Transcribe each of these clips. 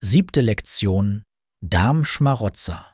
7. Lektion: Darmschmarotzer.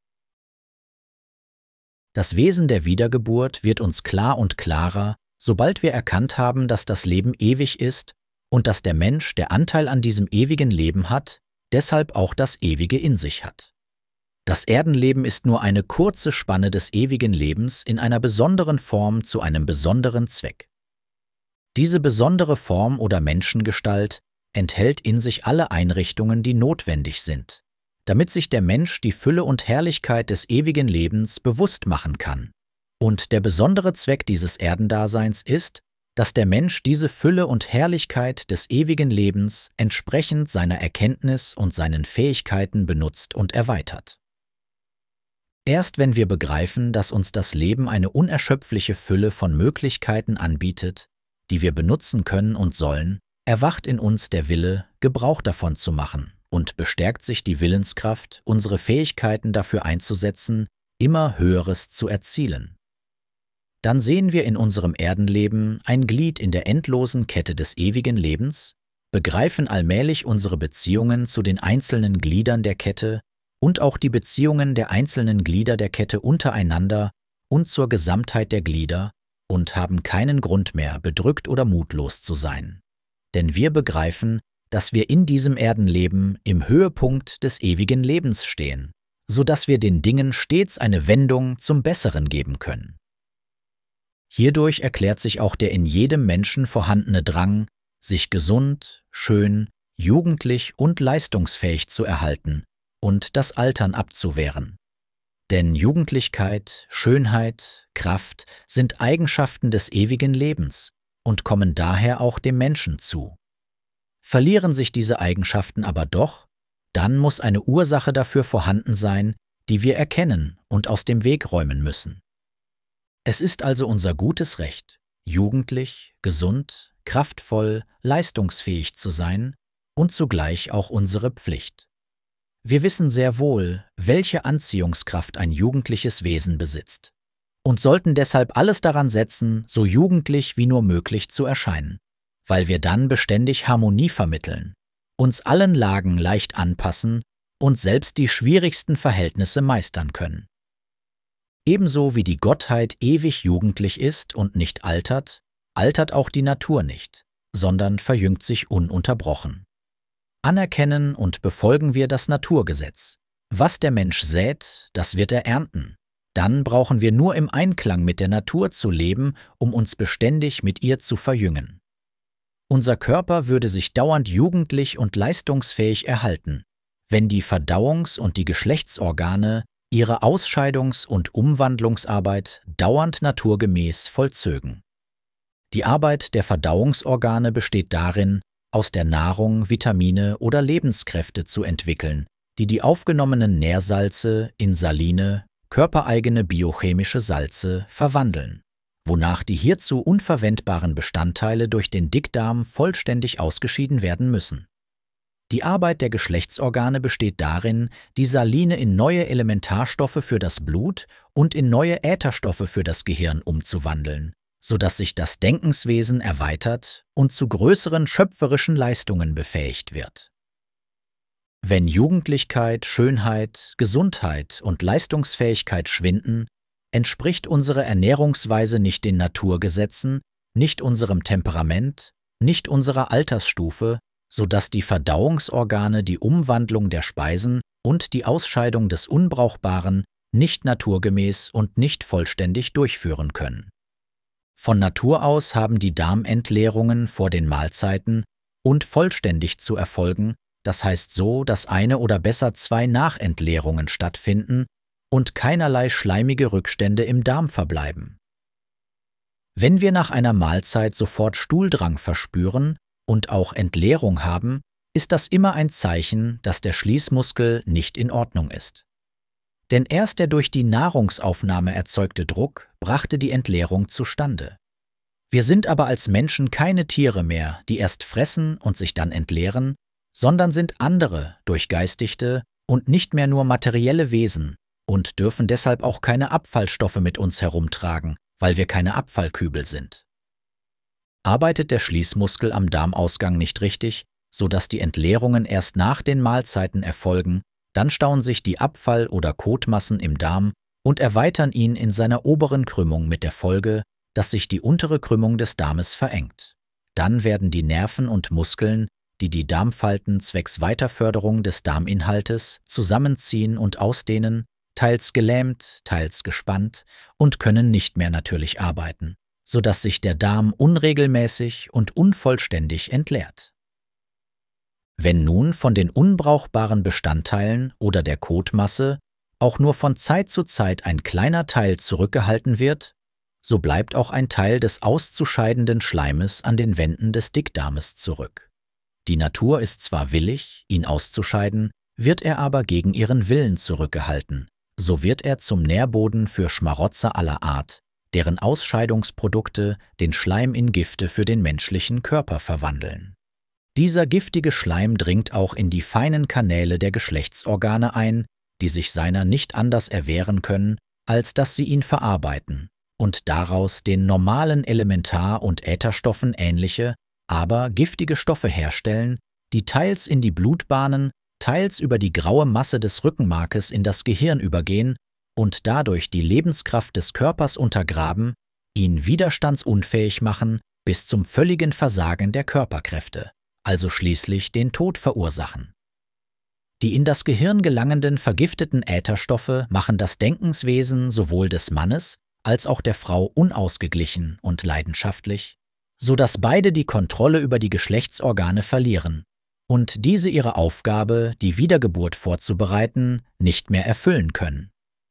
Das Wesen der Wiedergeburt wird uns klar und klarer, sobald wir erkannt haben, dass das Leben ewig ist und dass der Mensch, der Anteil an diesem ewigen Leben hat, deshalb auch das Ewige in sich hat. Das Erdenleben ist nur eine kurze Spanne des ewigen Lebens in einer besonderen Form zu einem besonderen Zweck. Diese besondere Form oder Menschengestalt enthält in sich alle Einrichtungen, die notwendig sind, damit sich der Mensch die Fülle und Herrlichkeit des ewigen Lebens bewusst machen kann. Und der besondere Zweck dieses Erdendaseins ist, dass der Mensch diese Fülle und Herrlichkeit des ewigen Lebens entsprechend seiner Erkenntnis und seinen Fähigkeiten benutzt und erweitert. Erst wenn wir begreifen, dass uns das Leben eine unerschöpfliche Fülle von Möglichkeiten anbietet, die wir benutzen können und sollen, erwacht in uns der Wille, Gebrauch davon zu machen, und bestärkt sich die Willenskraft, unsere Fähigkeiten dafür einzusetzen, immer Höheres zu erzielen. Dann sehen wir in unserem Erdenleben ein Glied in der endlosen Kette des ewigen Lebens, begreifen allmählich unsere Beziehungen zu den einzelnen Gliedern der Kette und auch die Beziehungen der einzelnen Glieder der Kette untereinander und zur Gesamtheit der Glieder und haben keinen Grund mehr, bedrückt oder mutlos zu sein. Denn wir begreifen, dass wir in diesem Erdenleben im Höhepunkt des ewigen Lebens stehen, so dass wir den Dingen stets eine Wendung zum Besseren geben können. Hierdurch erklärt sich auch der in jedem Menschen vorhandene Drang, sich gesund, schön, jugendlich und leistungsfähig zu erhalten und das Altern abzuwehren. Denn Jugendlichkeit, Schönheit, Kraft sind Eigenschaften des ewigen Lebens und kommen daher auch dem Menschen zu. Verlieren sich diese Eigenschaften aber doch, dann muss eine Ursache dafür vorhanden sein, die wir erkennen und aus dem Weg räumen müssen. Es ist also unser gutes Recht, jugendlich, gesund, kraftvoll, leistungsfähig zu sein und zugleich auch unsere Pflicht. Wir wissen sehr wohl, welche Anziehungskraft ein jugendliches Wesen besitzt und sollten deshalb alles daran setzen, so jugendlich wie nur möglich zu erscheinen, weil wir dann beständig Harmonie vermitteln, uns allen Lagen leicht anpassen und selbst die schwierigsten Verhältnisse meistern können. Ebenso wie die Gottheit ewig jugendlich ist und nicht altert, altert auch die Natur nicht, sondern verjüngt sich ununterbrochen. Anerkennen und befolgen wir das Naturgesetz. Was der Mensch sät, das wird er ernten. Dann brauchen wir nur im Einklang mit der Natur zu leben, um uns beständig mit ihr zu verjüngen. Unser Körper würde sich dauernd jugendlich und leistungsfähig erhalten, wenn die Verdauungs- und die Geschlechtsorgane ihre Ausscheidungs- und Umwandlungsarbeit dauernd naturgemäß vollzögen. Die Arbeit der Verdauungsorgane besteht darin, aus der Nahrung Vitamine oder Lebenskräfte zu entwickeln, die die aufgenommenen Nährsalze in saline, körpereigene biochemische Salze verwandeln, wonach die hierzu unverwendbaren Bestandteile durch den Dickdarm vollständig ausgeschieden werden müssen. Die Arbeit der Geschlechtsorgane besteht darin, die Saline in neue Elementarstoffe für das Blut und in neue Ätherstoffe für das Gehirn umzuwandeln, sodass sich das Denkenswesen erweitert und zu größeren schöpferischen Leistungen befähigt wird. Wenn Jugendlichkeit, Schönheit, Gesundheit und Leistungsfähigkeit schwinden, entspricht unsere Ernährungsweise nicht den Naturgesetzen, nicht unserem Temperament, nicht unserer Altersstufe, sodass die Verdauungsorgane die Umwandlung der Speisen und die Ausscheidung des Unbrauchbaren nicht naturgemäß und nicht vollständig durchführen können. Von Natur aus haben die Darmentleerungen vor den Mahlzeiten und vollständig zu erfolgen, das heißt so, dass eine oder besser zwei Nachentleerungen stattfinden und keinerlei schleimige Rückstände im Darm verbleiben. Wenn wir nach einer Mahlzeit sofort Stuhldrang verspüren und auch Entleerung haben, ist das immer ein Zeichen, dass der Schließmuskel nicht in Ordnung ist. Denn erst der durch die Nahrungsaufnahme erzeugte Druck brachte die Entleerung zustande. Wir sind aber als Menschen keine Tiere mehr, die erst fressen und sich dann entleeren, sondern sind andere, durchgeistigte und nicht mehr nur materielle Wesen und dürfen deshalb auch keine Abfallstoffe mit uns herumtragen, weil wir keine Abfallkübel sind. Arbeitet der Schließmuskel am Darmausgang nicht richtig, so dass die Entleerungen erst nach den Mahlzeiten erfolgen, dann stauen sich die Abfall- oder Kotmassen im Darm und erweitern ihn in seiner oberen Krümmung mit der Folge, dass sich die untere Krümmung des Darmes verengt. Dann werden die Nerven und Muskeln, die die Darmfalten zwecks Weiterförderung des Darminhaltes zusammenziehen und ausdehnen, teils gelähmt, teils gespannt und können nicht mehr natürlich arbeiten, so dass sich der Darm unregelmäßig und unvollständig entleert. Wenn nun von den unbrauchbaren Bestandteilen oder der Kotmasse auch nur von Zeit zu Zeit ein kleiner Teil zurückgehalten wird, so bleibt auch ein Teil des auszuscheidenden Schleimes an den Wänden des Dickdarmes zurück. Die Natur ist zwar willig, ihn auszuscheiden, wird er aber gegen ihren Willen zurückgehalten, so wird er zum Nährboden für Schmarotzer aller Art, deren Ausscheidungsprodukte den Schleim in Gifte für den menschlichen Körper verwandeln. Dieser giftige Schleim dringt auch in die feinen Kanäle der Geschlechtsorgane ein, die sich seiner nicht anders erwehren können, als dass sie ihn verarbeiten und daraus den normalen Elementar- und Ätherstoffen ähnliche, aber giftige Stoffe herstellen, die teils in die Blutbahnen, teils über die graue Masse des Rückenmarkes in das Gehirn übergehen und dadurch die Lebenskraft des Körpers untergraben, ihn widerstandsunfähig machen bis zum völligen Versagen der Körperkräfte, also schließlich den Tod verursachen. Die in das Gehirn gelangenden vergifteten Ätherstoffe machen das Denkenswesen sowohl des Mannes als auch der Frau unausgeglichen und leidenschaftlich, so dass beide die Kontrolle über die Geschlechtsorgane verlieren und diese ihre Aufgabe, die Wiedergeburt vorzubereiten, nicht mehr erfüllen können.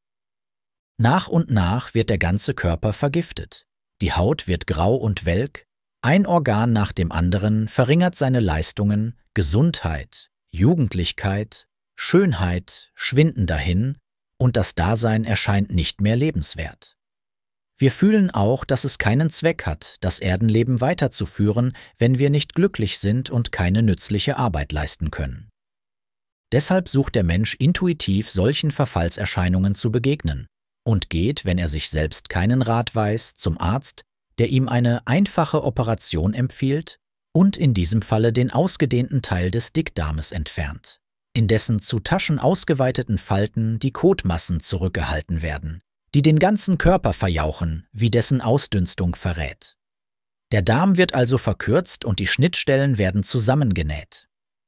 Nach und nach wird der ganze Körper vergiftet, die Haut wird grau und welk, ein Organ nach dem anderen verringert seine Leistungen, Gesundheit, Jugendlichkeit, Schönheit schwinden dahin und das Dasein erscheint nicht mehr lebenswert. Wir fühlen auch, dass es keinen Zweck hat, das Erdenleben weiterzuführen, wenn wir nicht glücklich sind und keine nützliche Arbeit leisten können. Deshalb sucht der Mensch intuitiv solchen Verfallserscheinungen zu begegnen und geht, wenn er sich selbst keinen Rat weiß, zum Arzt, der ihm eine einfache Operation empfiehlt und in diesem Falle den ausgedehnten Teil des Dickdarmes entfernt, in dessen zu Taschen ausgeweiteten Falten die Kotmassen zurückgehalten werden, die den ganzen Körper verjauchen, wie dessen Ausdünstung verrät. Der Darm wird also verkürzt und die Schnittstellen werden zusammengenäht.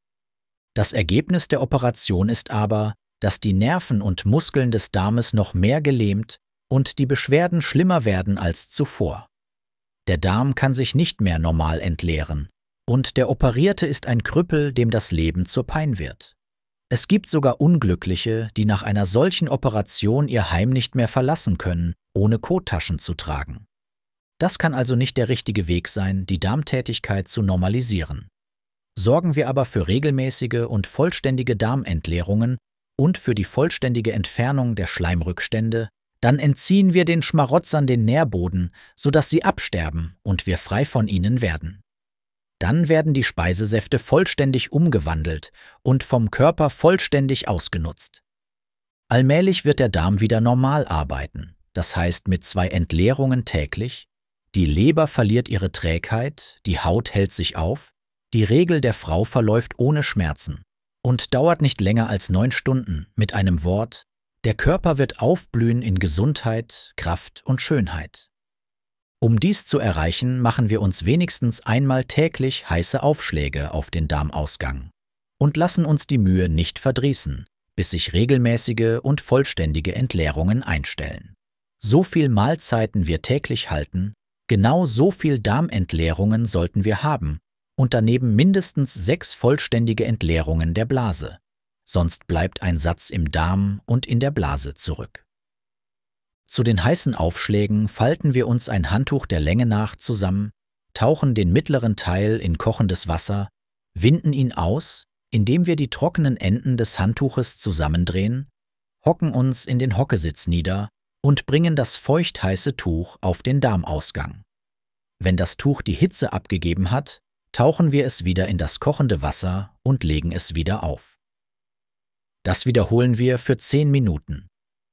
Das Ergebnis der Operation ist aber, dass die Nerven und Muskeln des Darmes noch mehr gelähmt und die Beschwerden schlimmer werden als zuvor. Der Darm kann sich nicht mehr normal entleeren und der Operierte ist ein Krüppel, dem das Leben zur Pein wird. Es gibt sogar Unglückliche, die nach einer solchen Operation ihr Heim nicht mehr verlassen können, ohne Kottaschen zu tragen. Das kann also nicht der richtige Weg sein, die Darmtätigkeit zu normalisieren. Sorgen wir aber für regelmäßige und vollständige Darmentleerungen und für die vollständige Entfernung der Schleimrückstände, dann entziehen wir den Schmarotzern den Nährboden, sodass sie absterben und wir frei von ihnen werden. Dann werden die Speisesäfte vollständig umgewandelt und vom Körper vollständig ausgenutzt. Allmählich wird der Darm wieder normal arbeiten, das heißt mit 2 Entleerungen täglich, die Leber verliert ihre Trägheit, die Haut hält sich auf, die Regel der Frau verläuft ohne Schmerzen und dauert nicht länger als 9 Stunden, mit einem Wort: Der Körper wird aufblühen in Gesundheit, Kraft und Schönheit. Um dies zu erreichen, machen wir uns wenigstens einmal täglich heiße Aufschläge auf den Darmausgang und lassen uns die Mühe nicht verdrießen, bis sich regelmäßige und vollständige Entleerungen einstellen. So viel Mahlzeiten wir täglich halten, genau so viel Darmentleerungen sollten wir haben und daneben mindestens 6 vollständige Entleerungen der Blase. Sonst bleibt ein Satz im Darm und in der Blase zurück. Zu den heißen Aufschlägen falten wir uns ein Handtuch der Länge nach zusammen, tauchen den mittleren Teil in kochendes Wasser, winden ihn aus, indem wir die trockenen Enden des Handtuches zusammendrehen, hocken uns in den Hockesitz nieder und bringen das feuchtheiße Tuch auf den Darmausgang. Wenn das Tuch die Hitze abgegeben hat, tauchen wir es wieder in das kochende Wasser und legen es wieder auf. Das wiederholen wir für 10 Minuten.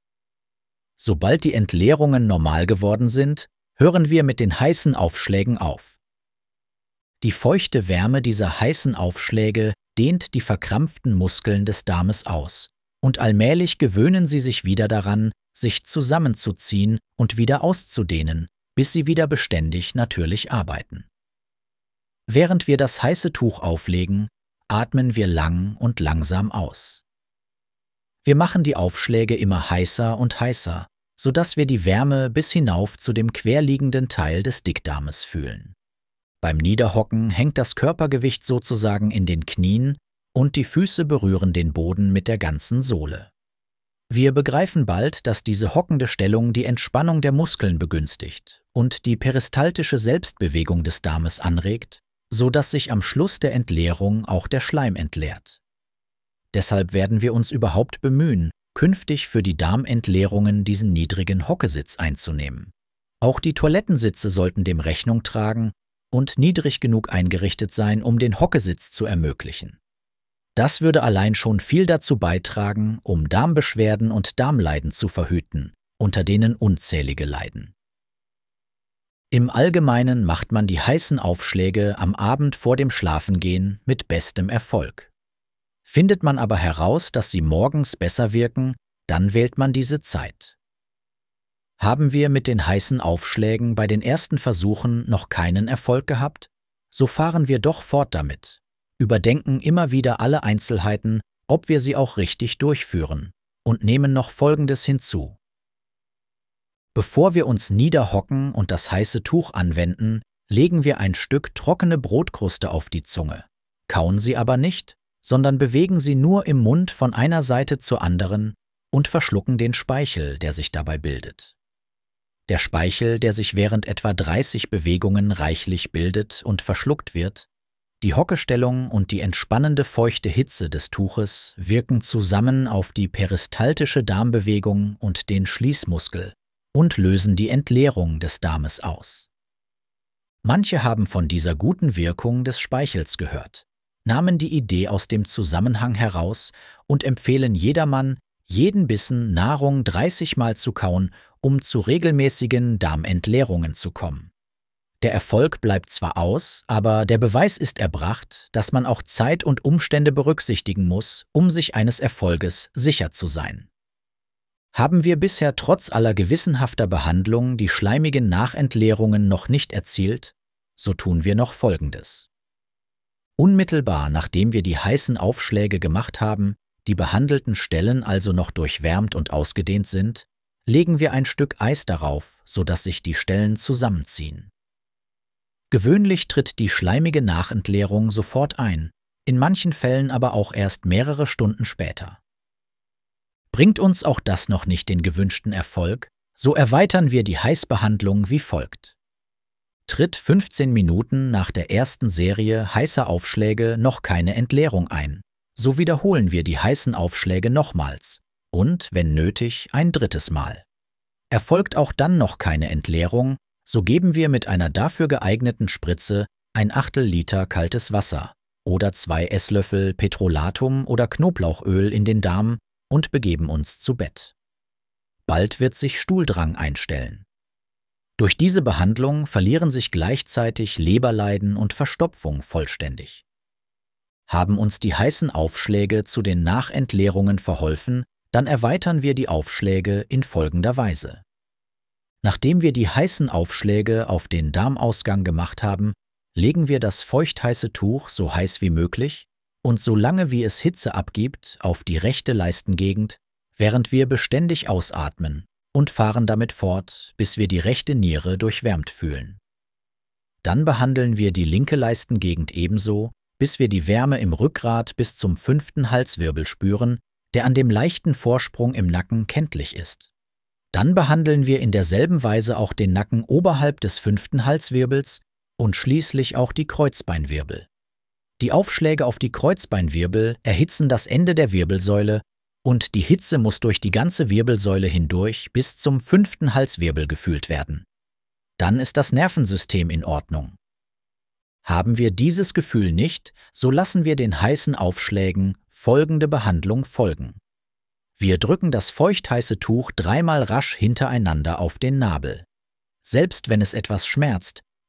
Sobald die Entleerungen normal geworden sind, hören wir mit den heißen Aufschlägen auf. Die feuchte Wärme dieser heißen Aufschläge dehnt die verkrampften Muskeln des Darmes aus, und allmählich gewöhnen sie sich wieder daran, sich zusammenzuziehen und wieder auszudehnen, bis sie wieder beständig natürlich arbeiten. Während wir das heiße Tuch auflegen, atmen wir lang und langsam aus. Wir machen die Aufschläge immer heißer und heißer, sodass wir die Wärme bis hinauf zu dem querliegenden Teil des Dickdarmes fühlen. Beim Niederhocken hängt das Körpergewicht sozusagen in den Knien und die Füße berühren den Boden mit der ganzen Sohle. Wir begreifen bald, dass diese hockende Stellung die Entspannung der Muskeln begünstigt und die peristaltische Selbstbewegung des Darmes anregt, so dass sich am Schluss der Entleerung auch der Schleim entleert. Deshalb werden wir uns überhaupt bemühen, künftig für die Darmentleerungen diesen niedrigen Hockesitz einzunehmen. Auch die Toilettensitze sollten dem Rechnung tragen und niedrig genug eingerichtet sein, um den Hockesitz zu ermöglichen. Das würde allein schon viel dazu beitragen, um Darmbeschwerden und Darmleiden zu verhüten, unter denen unzählige leiden. Im Allgemeinen macht man die heißen Aufschläge am Abend vor dem Schlafengehen mit bestem Erfolg. Findet man aber heraus, dass sie morgens besser wirken, dann wählt man diese Zeit. Haben wir mit den heißen Aufschlägen bei den ersten Versuchen noch keinen Erfolg gehabt, so fahren wir doch fort damit, überdenken immer wieder alle Einzelheiten, ob wir sie auch richtig durchführen, und nehmen noch Folgendes hinzu. Bevor wir uns niederhocken und das heiße Tuch anwenden, legen wir ein Stück trockene Brotkruste auf die Zunge, kauen sie aber nicht, sondern bewegen sie nur im Mund von einer Seite zur anderen und verschlucken den Speichel, der sich dabei bildet. Der Speichel, der sich während etwa 30 Bewegungen reichlich bildet und verschluckt wird, die Hockestellung und die entspannende feuchte Hitze des Tuches wirken zusammen auf die peristaltische Darmbewegung und den Schließmuskel und lösen die Entleerung des Darmes aus. Manche haben von dieser guten Wirkung des Speichels gehört, nahmen die Idee aus dem Zusammenhang heraus und empfehlen jedermann, jeden Bissen Nahrung 30 Mal zu kauen, um zu regelmäßigen Darmentleerungen zu kommen. Der Erfolg bleibt zwar aus, aber der Beweis ist erbracht, dass man auch Zeit und Umstände berücksichtigen muss, um sich eines Erfolges sicher zu sein. Haben wir bisher trotz aller gewissenhafter Behandlung die schleimigen Nachentleerungen noch nicht erzielt, so tun wir noch Folgendes. Unmittelbar nachdem wir die heißen Aufschläge gemacht haben, die behandelten Stellen also noch durchwärmt und ausgedehnt sind, legen wir ein Stück Eis darauf, sodass sich die Stellen zusammenziehen. Gewöhnlich tritt die schleimige Nachentleerung sofort ein, in manchen Fällen aber auch erst mehrere Stunden später. Bringt uns auch das noch nicht den gewünschten Erfolg, so erweitern wir die Heißbehandlung wie folgt. Tritt 15 Minuten nach der ersten Serie heißer Aufschläge noch keine Entleerung ein, so wiederholen wir die heißen Aufschläge nochmals und, wenn nötig, ein drittes Mal. Erfolgt auch dann noch keine Entleerung, so geben wir mit einer dafür geeigneten Spritze ein Achtel Liter kaltes Wasser oder 2 Esslöffel Petrolatum oder Knoblauchöl in den Darm und begeben uns zu Bett. Bald wird sich Stuhldrang einstellen. Durch diese Behandlung verlieren sich gleichzeitig Leberleiden und Verstopfung vollständig. Haben uns die heißen Aufschläge zu den Nachentleerungen verholfen, dann erweitern wir die Aufschläge in folgender Weise. Nachdem wir die heißen Aufschläge auf den Darmausgang gemacht haben, legen wir das feuchtheiße Tuch so heiß wie möglich und so lange wie es Hitze abgibt auf die rechte Leistengegend, während wir beständig ausatmen und fahren damit fort, bis wir die rechte Niere durchwärmt fühlen. Dann behandeln wir die linke Leistengegend ebenso, bis wir die Wärme im Rückgrat bis zum 5. Halswirbel spüren, der an dem leichten Vorsprung im Nacken kenntlich ist. Dann behandeln wir in derselben Weise auch den Nacken oberhalb des 5. Halswirbels und schließlich auch die Kreuzbeinwirbel. Die Aufschläge auf die Kreuzbeinwirbel erhitzen das Ende der Wirbelsäule und die Hitze muss durch die ganze Wirbelsäule hindurch bis zum 5. Halswirbel gefühlt werden. Dann ist das Nervensystem in Ordnung. Haben wir dieses Gefühl nicht, so lassen wir den heißen Aufschlägen folgende Behandlung folgen. Wir drücken das feuchtheiße Tuch 3-mal rasch hintereinander auf den Nabel. Selbst wenn es etwas schmerzt,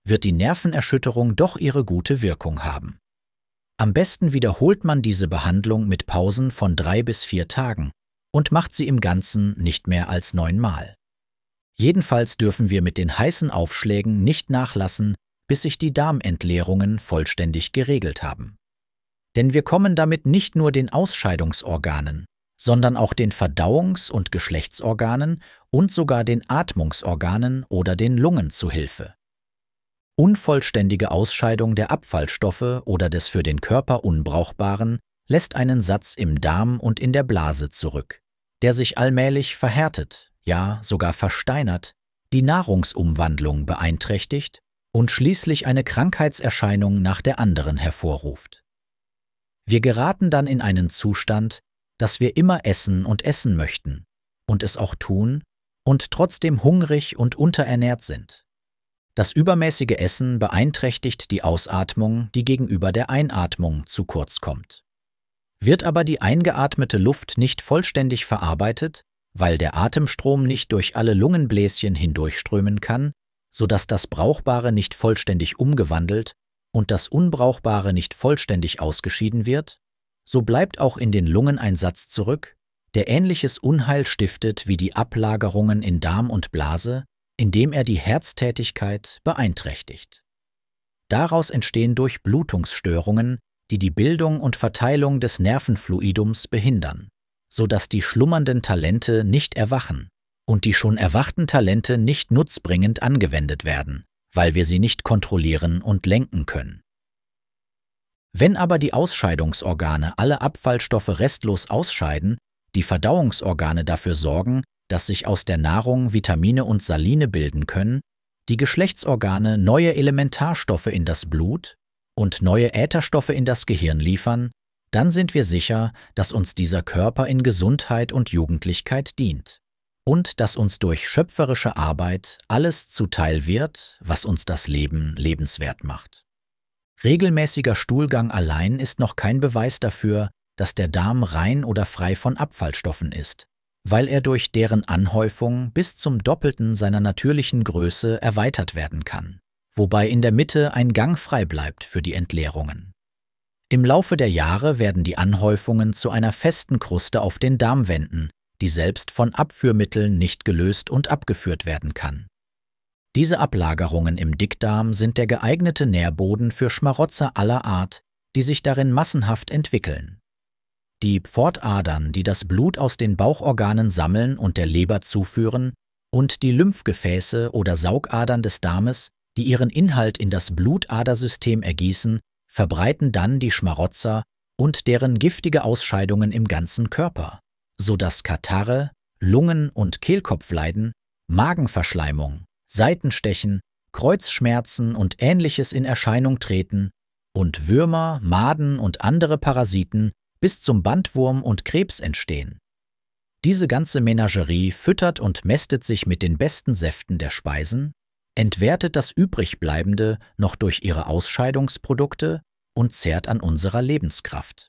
wird die Nervenerschütterung doch ihre gute Wirkung haben. Am besten wiederholt man diese Behandlung mit Pausen von 3 bis 4 Tagen und macht sie im Ganzen nicht mehr als 9 Mal. Jedenfalls dürfen wir mit den heißen Aufschlägen nicht nachlassen, bis sich die Darmentleerungen vollständig geregelt haben. Denn wir kommen damit nicht nur den Ausscheidungsorganen, sondern auch den Verdauungs- und Geschlechtsorganen und sogar den Atmungsorganen oder den Lungen zu Hilfe. Unvollständige Ausscheidung der Abfallstoffe oder des für den Körper Unbrauchbaren lässt einen Satz im Darm und in der Blase zurück, der sich allmählich verhärtet, ja sogar versteinert, die Nahrungsumwandlung beeinträchtigt und schließlich eine Krankheitserscheinung nach der anderen hervorruft. Wir geraten dann in einen Zustand, dass wir immer essen und essen möchten und es auch tun und trotzdem hungrig und unterernährt sind. Das übermäßige Essen beeinträchtigt die Ausatmung, die gegenüber der Einatmung zu kurz kommt. Wird aber die eingeatmete Luft nicht vollständig verarbeitet, weil der Atemstrom nicht durch alle Lungenbläschen hindurchströmen kann, sodass das Brauchbare nicht vollständig umgewandelt und das Unbrauchbare nicht vollständig ausgeschieden wird, so bleibt auch in den Lungen ein Satz zurück, der ähnliches Unheil stiftet wie die Ablagerungen in Darm und Blase, indem er die Herztätigkeit beeinträchtigt. Daraus entstehen Durchblutungsstörungen, die die Bildung und Verteilung des Nervenfluidums behindern, sodass die schlummernden Talente nicht erwachen und die schon erwachten Talente nicht nutzbringend angewendet werden, weil wir sie nicht kontrollieren und lenken können. Wenn aber die Ausscheidungsorgane alle Abfallstoffe restlos ausscheiden, die Verdauungsorgane dafür sorgen, dass sich aus der Nahrung Vitamine und Saline bilden können, die Geschlechtsorgane neue Elementarstoffe in das Blut und neue Ätherstoffe in das Gehirn liefern, dann sind wir sicher, dass uns dieser Körper in Gesundheit und Jugendlichkeit dient und dass uns durch schöpferische Arbeit alles zuteil wird, was uns das Leben lebenswert macht. Regelmäßiger Stuhlgang allein ist noch kein Beweis dafür, dass der Darm rein oder frei von Abfallstoffen ist, weil er durch deren Anhäufung bis zum Doppelten seiner natürlichen Größe erweitert werden kann, wobei in der Mitte ein Gang frei bleibt für die Entleerungen. Im Laufe der Jahre werden die Anhäufungen zu einer festen Kruste auf den Darmwänden, die selbst von Abführmitteln nicht gelöst und abgeführt werden kann. Diese Ablagerungen im Dickdarm sind der geeignete Nährboden für Schmarotzer aller Art, die sich darin massenhaft entwickeln. Die Pfortadern, die das Blut aus den Bauchorganen sammeln und der Leber zuführen, und die Lymphgefäße oder Saugadern des Darmes, die ihren Inhalt in das Blutadersystem ergießen, verbreiten dann die Schmarotzer und deren giftige Ausscheidungen im ganzen Körper, sodass Katarrhe, Lungen- und Kehlkopfleiden, Magenverschleimung, Seitenstechen, Kreuzschmerzen und Ähnliches in Erscheinung treten und Würmer, Maden und andere Parasiten bis zum Bandwurm und Krebs entstehen. Diese ganze Menagerie füttert und mästet sich mit den besten Säften der Speisen, entwertet das Übrigbleibende noch durch ihre Ausscheidungsprodukte und zehrt an unserer Lebenskraft.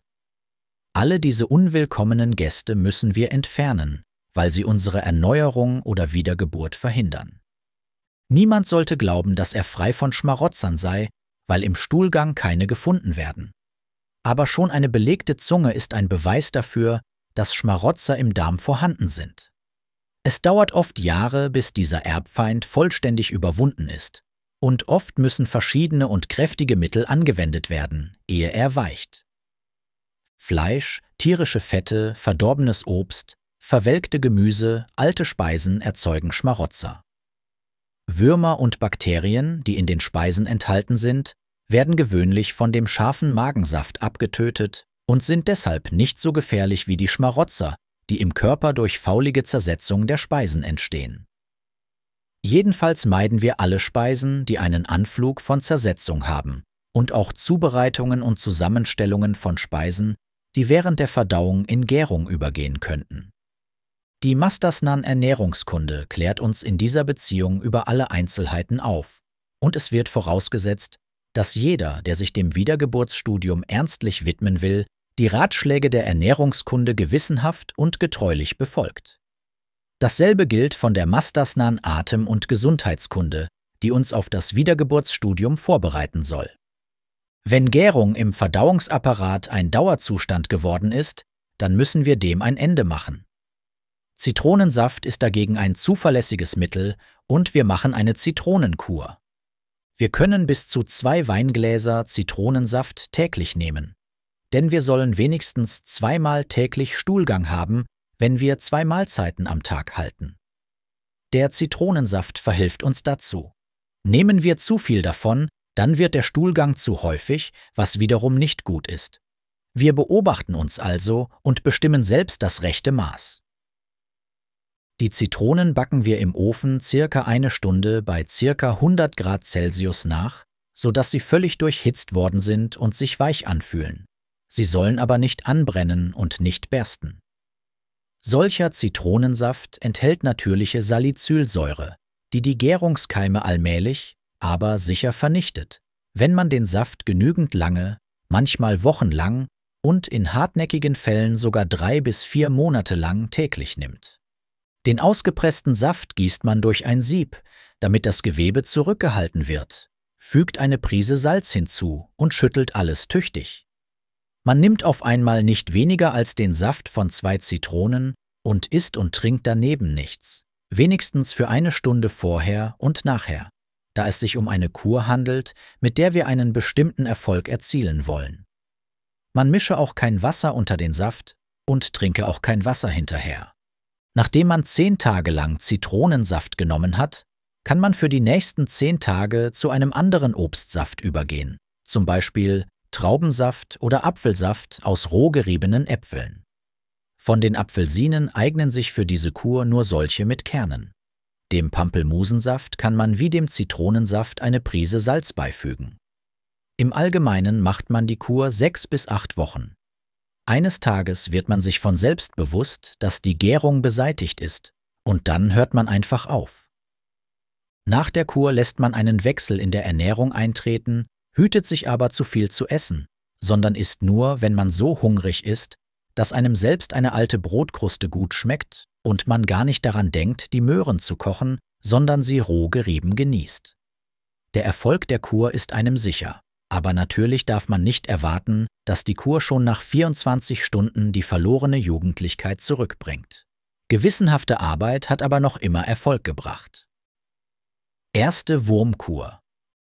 Alle diese unwillkommenen Gäste müssen wir entfernen, weil sie unsere Erneuerung oder Wiedergeburt verhindern. Niemand sollte glauben, dass er frei von Schmarotzern sei, weil im Stuhlgang keine gefunden werden. Aber schon eine belegte Zunge ist ein Beweis dafür, dass Schmarotzer im Darm vorhanden sind. Es dauert oft Jahre, bis dieser Erbfeind vollständig überwunden ist, und oft müssen verschiedene und kräftige Mittel angewendet werden, ehe er weicht. Fleisch, tierische Fette, verdorbenes Obst, verwelkte Gemüse, alte Speisen erzeugen Schmarotzer. Würmer und Bakterien, die in den Speisen enthalten sind, werden gewöhnlich von dem scharfen Magensaft abgetötet und sind deshalb nicht so gefährlich wie die Schmarotzer, die im Körper durch faulige Zersetzung der Speisen entstehen. Jedenfalls meiden wir alle Speisen, die einen Anflug von Zersetzung haben, und auch Zubereitungen und Zusammenstellungen von Speisen, die während der Verdauung in Gärung übergehen könnten. Die Mastasnan-Ernährungskunde klärt uns in dieser Beziehung über alle Einzelheiten auf, und es wird vorausgesetzt, dass jeder, der sich dem Wiedergeburtsstudium ernstlich widmen will, die Ratschläge der Ernährungskunde gewissenhaft und getreulich befolgt. Dasselbe gilt von der Mastasnan Atem- und Gesundheitskunde, die uns auf das Wiedergeburtsstudium vorbereiten soll. Wenn Gärung im Verdauungsapparat ein Dauerzustand geworden ist, dann müssen wir dem ein Ende machen. Zitronensaft ist dagegen ein zuverlässiges Mittel und wir machen eine Zitronenkur. Wir können bis zu 2 Weingläser Zitronensaft täglich nehmen, denn wir sollen wenigstens 2-mal täglich Stuhlgang haben, wenn wir 2 Mahlzeiten am Tag halten. Der Zitronensaft verhilft uns dazu. Nehmen wir zu viel davon, dann wird der Stuhlgang zu häufig, was wiederum nicht gut ist. Wir beobachten uns also und bestimmen selbst das rechte Maß. Die Zitronen backen wir im Ofen circa 1 Stunde bei circa 100 Grad Celsius nach, sodass sie völlig durchhitzt worden sind und sich weich anfühlen. Sie sollen aber nicht anbrennen und nicht bersten. Solcher Zitronensaft enthält natürliche Salicylsäure, die die Gärungskeime allmählich, aber sicher vernichtet, wenn man den Saft genügend lange, manchmal wochenlang und in hartnäckigen Fällen sogar 3 bis 4 Monate lang täglich nimmt. Den ausgepressten Saft gießt man durch ein Sieb, damit das Gewebe zurückgehalten wird, fügt eine Prise Salz hinzu und schüttelt alles tüchtig. Man nimmt auf einmal nicht weniger als den Saft von 2 Zitronen und isst und trinkt daneben nichts, wenigstens für 1 Stunde vorher und nachher, da es sich um eine Kur handelt, mit der wir einen bestimmten Erfolg erzielen wollen. Man mische auch kein Wasser unter den Saft und trinke auch kein Wasser hinterher. Nachdem man 10 Tage lang Zitronensaft genommen hat, kann man für die nächsten 10 Tage zu einem anderen Obstsaft übergehen, zum Beispiel Traubensaft oder Apfelsaft aus roh geriebenen Äpfeln. Von den Apfelsinen eignen sich für diese Kur nur solche mit Kernen. Dem Pampelmusensaft kann man wie dem Zitronensaft eine Prise Salz beifügen. Im Allgemeinen macht man die Kur 6 bis 8 Wochen. Eines Tages wird man sich von selbst bewusst, dass die Gärung beseitigt ist, und dann hört man einfach auf. Nach der Kur lässt man einen Wechsel in der Ernährung eintreten, hütet sich aber zu viel zu essen, sondern isst nur, wenn man so hungrig ist, dass einem selbst eine alte Brotkruste gut schmeckt und man gar nicht daran denkt, die Möhren zu kochen, sondern sie roh gerieben genießt. Der Erfolg der Kur ist einem sicher. Aber natürlich darf man nicht erwarten, dass die Kur schon nach 24 Stunden die verlorene Jugendlichkeit zurückbringt. Gewissenhafte Arbeit hat aber noch immer Erfolg gebracht. Erste Wurmkur.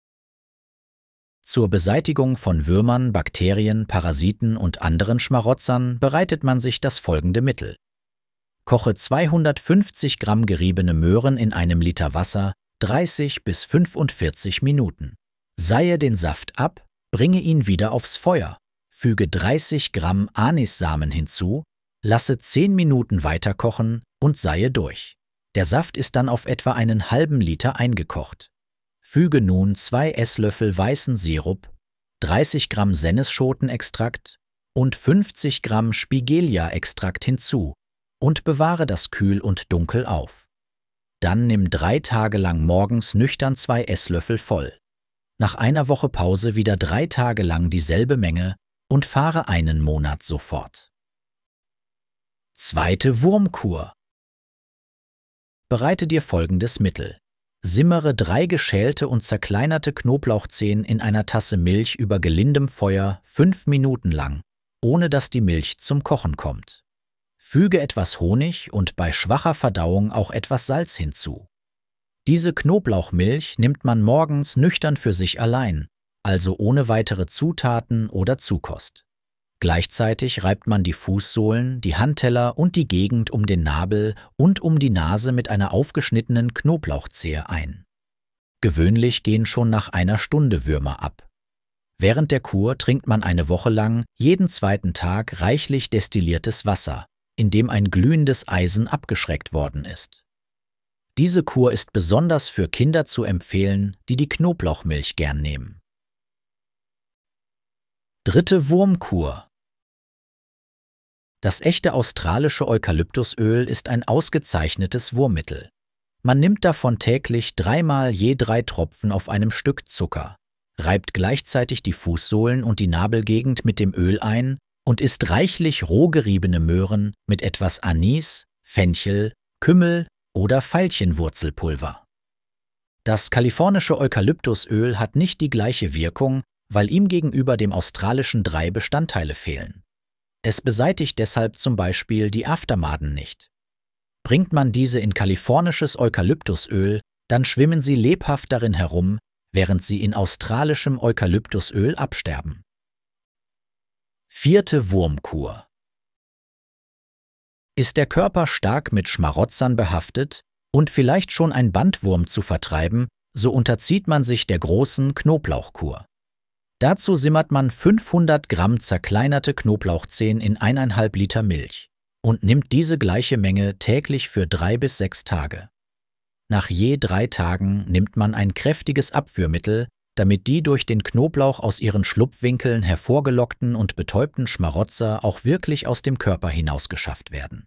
Zur Beseitigung von Würmern, Bakterien, Parasiten und anderen Schmarotzern bereitet man sich das folgende Mittel. Koche 250 Gramm geriebene Möhren in einem Liter Wasser 30 bis 45 Minuten. Seihe den Saft ab, bringe ihn wieder aufs Feuer, füge 30 Gramm Anissamen hinzu, lasse 10 Minuten weiter kochen und seihe durch. Der Saft ist dann auf etwa einen halben Liter eingekocht. Füge nun 2 Esslöffel weißen Sirup, 30 Gramm Senneschotenextrakt und 50 Gramm Spigelia-Extrakt hinzu und bewahre das kühl und dunkel auf. Dann nimm 3 Tage lang morgens nüchtern 2 Esslöffel voll. Nach einer Woche Pause wieder 3 Tage lang dieselbe Menge und fahre einen Monat so fort. Zweite Wurmkur. Bereite dir folgendes Mittel. Simmere 3 geschälte und zerkleinerte Knoblauchzehen in einer Tasse Milch über gelindem Feuer 5 Minuten lang, ohne dass die Milch zum Kochen kommt. Füge etwas Honig und bei schwacher Verdauung auch etwas Salz hinzu. Diese Knoblauchmilch nimmt man morgens nüchtern für sich allein, also ohne weitere Zutaten oder Zukost. Gleichzeitig reibt man die Fußsohlen, die Handteller und die Gegend um den Nabel und um die Nase mit einer aufgeschnittenen Knoblauchzehe ein. Gewöhnlich gehen schon nach 1 Stunde Würmer ab. Während der Kur trinkt man eine Woche lang jeden 2. Tag reichlich destilliertes Wasser, in dem ein glühendes Eisen abgeschreckt worden ist. Diese Kur ist besonders für Kinder zu empfehlen, die die Knoblauchmilch gern nehmen. Dritte Wurmkur. Das echte australische Eukalyptusöl ist ein ausgezeichnetes Wurmmittel. Man nimmt davon täglich 3-mal je 3 Tropfen auf einem Stück Zucker, reibt gleichzeitig die Fußsohlen und die Nabelgegend mit dem Öl ein und isst reichlich roh geriebene Möhren mit etwas Anis, Fenchel, Kümmel oder Veilchenwurzelpulver. Das kalifornische Eukalyptusöl hat nicht die gleiche Wirkung, weil ihm gegenüber dem australischen 3 Bestandteile fehlen. Es beseitigt deshalb zum Beispiel die Aftermaden nicht. Bringt man diese in kalifornisches Eukalyptusöl, dann schwimmen sie lebhaft darin herum, während sie in australischem Eukalyptusöl absterben. 4. Wurmkur. Ist der Körper stark mit Schmarotzern behaftet und vielleicht schon ein Bandwurm zu vertreiben, so unterzieht man sich der großen Knoblauchkur. Dazu simmert man 500 Gramm zerkleinerte Knoblauchzehen in 1,5 Liter Milch und nimmt diese gleiche Menge täglich für 3 bis 6 Tage. Nach je 3 Tagen nimmt man ein kräftiges Abführmittel, damit die durch den Knoblauch aus ihren Schlupfwinkeln hervorgelockten und betäubten Schmarotzer auch wirklich aus dem Körper hinausgeschafft werden.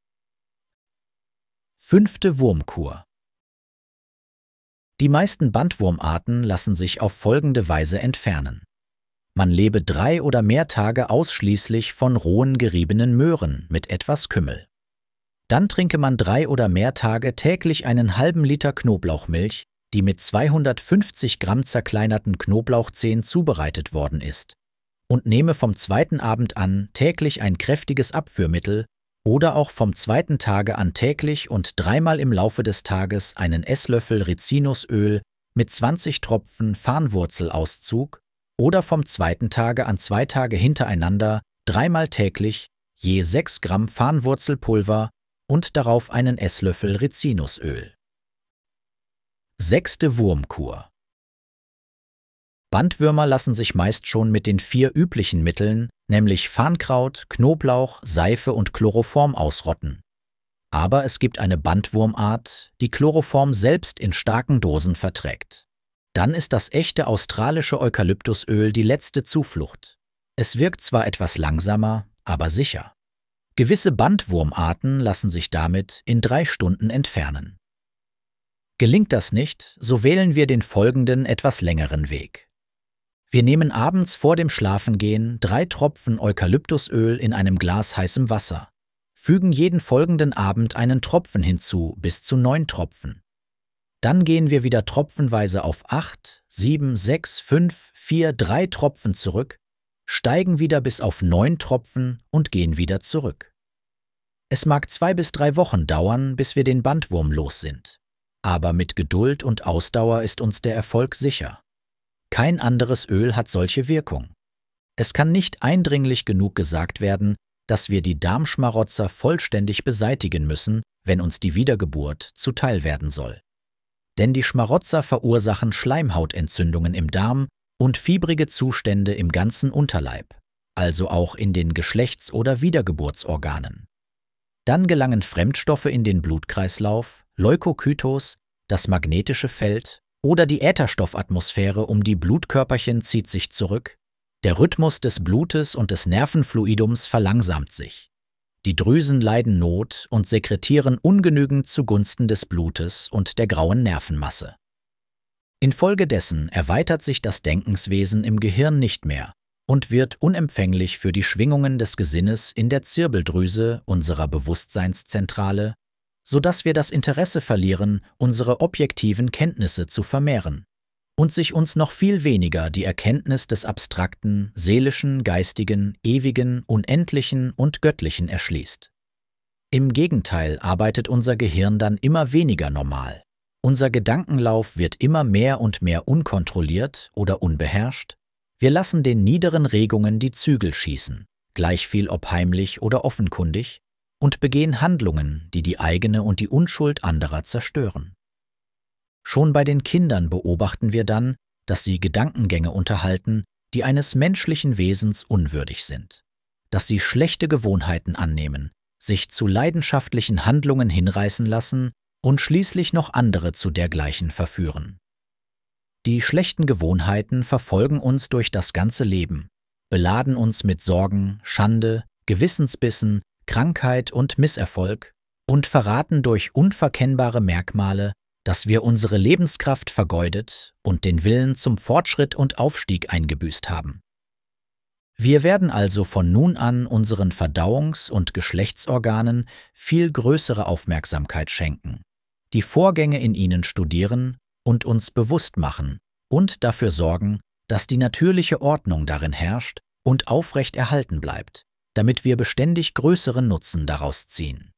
5. Wurmkur. Die meisten Bandwurmarten lassen sich auf folgende Weise entfernen. Man lebe 3 oder mehr Tage ausschließlich von rohen geriebenen Möhren mit etwas Kümmel. Dann trinke man 3 oder mehr Tage täglich einen halben Liter Knoblauchmilch, die mit 250 Gramm zerkleinerten Knoblauchzehen zubereitet worden ist, und nehme vom 2. Abend an täglich ein kräftiges Abführmittel oder auch vom 2. Tage an täglich und 3-mal im Laufe des Tages einen Esslöffel Rizinusöl mit 20 Tropfen Farnwurzelauszug oder vom 2. Tage an 2 Tage hintereinander 3-mal täglich je 6 Gramm Farnwurzelpulver und darauf einen Esslöffel Rizinusöl. 6. Wurmkur. Bandwürmer lassen sich meist schon mit den 4 üblichen Mitteln, nämlich Farnkraut, Knoblauch, Seife und Chloroform ausrotten. Aber es gibt eine Bandwurmart, die Chloroform selbst in starken Dosen verträgt. Dann ist das echte australische Eukalyptusöl die letzte Zuflucht. Es wirkt zwar etwas langsamer, aber sicher. Gewisse Bandwurmarten lassen sich damit in 3 Stunden entfernen. Gelingt das nicht, so wählen wir den folgenden etwas längeren Weg. Wir nehmen abends vor dem Schlafengehen 3 Tropfen Eukalyptusöl in einem Glas heißem Wasser, fügen jeden folgenden Abend einen Tropfen hinzu bis zu 9 Tropfen. Dann gehen wir wieder tropfenweise auf 8, 7, 6, 5, 4, 3 Tropfen zurück, steigen wieder bis auf 9 Tropfen und gehen wieder zurück. Es mag 2 bis 3 Wochen dauern, bis wir den Bandwurm los sind. Aber mit Geduld und Ausdauer ist uns der Erfolg sicher. Kein anderes Öl hat solche Wirkung. Es kann nicht eindringlich genug gesagt werden, dass wir die Darmschmarotzer vollständig beseitigen müssen, wenn uns die Wiedergeburt zuteil werden soll. Denn die Schmarotzer verursachen Schleimhautentzündungen im Darm und fiebrige Zustände im ganzen Unterleib, also auch in den Geschlechts- oder Wiedergeburtsorganen. Dann gelangen Fremdstoffe in den Blutkreislauf, Leukokytos, das magnetische Feld oder die Ätherstoffatmosphäre um die Blutkörperchen zieht sich zurück, der Rhythmus des Blutes und des Nervenfluidums verlangsamt sich. Die Drüsen leiden Not und sekretieren ungenügend zugunsten des Blutes und der grauen Nervenmasse. Infolgedessen erweitert sich das Denkenswesen im Gehirn nicht mehr und wird unempfänglich für die Schwingungen des Gesinnes in der Zirbeldrüse unserer Bewusstseinszentrale, sodass wir das Interesse verlieren, unsere objektiven Kenntnisse zu vermehren und sich uns noch viel weniger die Erkenntnis des Abstrakten, Seelischen, Geistigen, Ewigen, Unendlichen und Göttlichen erschließt. Im Gegenteil arbeitet unser Gehirn dann immer weniger normal. Unser Gedankenlauf wird immer mehr und mehr unkontrolliert oder unbeherrscht. Wir lassen den niederen Regungen die Zügel schießen, gleichviel ob heimlich oder offenkundig, und begehen Handlungen, die die eigene und die Unschuld anderer zerstören. Schon bei den Kindern beobachten wir dann, dass sie Gedankengänge unterhalten, die eines menschlichen Wesens unwürdig sind, dass sie schlechte Gewohnheiten annehmen, sich zu leidenschaftlichen Handlungen hinreißen lassen und schließlich noch andere zu dergleichen verführen. Die schlechten Gewohnheiten verfolgen uns durch das ganze Leben, beladen uns mit Sorgen, Schande, Gewissensbissen, Krankheit und Misserfolg und verraten durch unverkennbare Merkmale, dass wir unsere Lebenskraft vergeudet und den Willen zum Fortschritt und Aufstieg eingebüßt haben. Wir werden also von nun an unseren Verdauungs- und Geschlechtsorganen viel größere Aufmerksamkeit schenken, die Vorgänge in ihnen studieren und uns bewusst machen und dafür sorgen, dass die natürliche Ordnung darin herrscht und aufrecht erhalten bleibt, damit wir beständig größeren Nutzen daraus ziehen.